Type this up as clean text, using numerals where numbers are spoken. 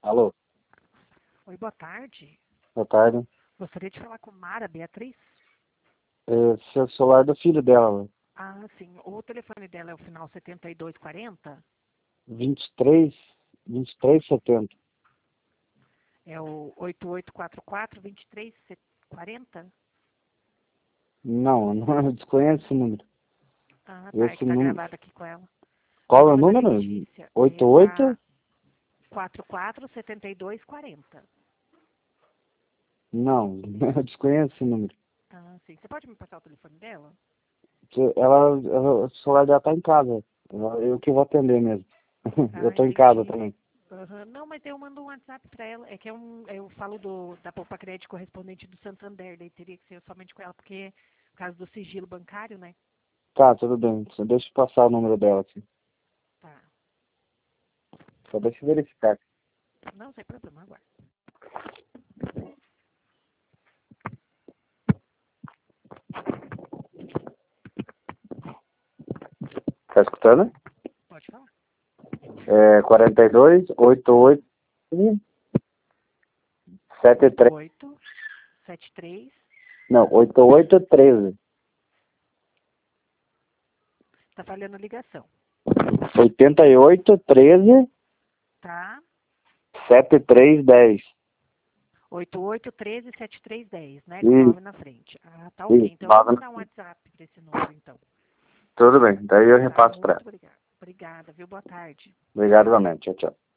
Alô, Oi, boa tarde. boa tarde. Gostaria de falar com Mara Beatriz? Esse é o celular do filho dela, Ah, sim. O telefone dela é o final 7240? 2370. É o 8844-2340? Não, não, eu desconheço esse número. Ah, tá. É que Esse tá número. gravado aqui com ela. Meu Qual é o nome é Maria número? Letícia. É 88? a 447240. Não, eu desconheço esse número. Ah, sim. Você pode me passar o telefone dela? O celular dela tá em casa. Eu que vou atender mesmo. Eu Ah, tô em casa entendi. também. Aham. Não, mas eu mando um WhatsApp pra ela. É que eu falo da Poupa Crédito correspondente do Santander. Daí teria que ser somente com ela, porque por causa do sigilo bancário, né? Tá, tudo bem. Só deixa eu passar o número dela aqui. Tá. Só deixa eu verificar. Não, sem problema, agora. Tá escutando? Pode falar. 42 88 73. 8873. Não, 8813. Tá falhando a ligação. 8813 Tá? 7310. 8813-7310, né? Com Isso, 9 na frente. Ah, tá ok. isso. Então eu vou mandar um WhatsApp pra esse número, então. Tudo bem. Daí eu Tá? repasso para ela. Muito obrigada. Obrigada, viu? Boa tarde. Obrigado, igualmente. Tchau, tchau.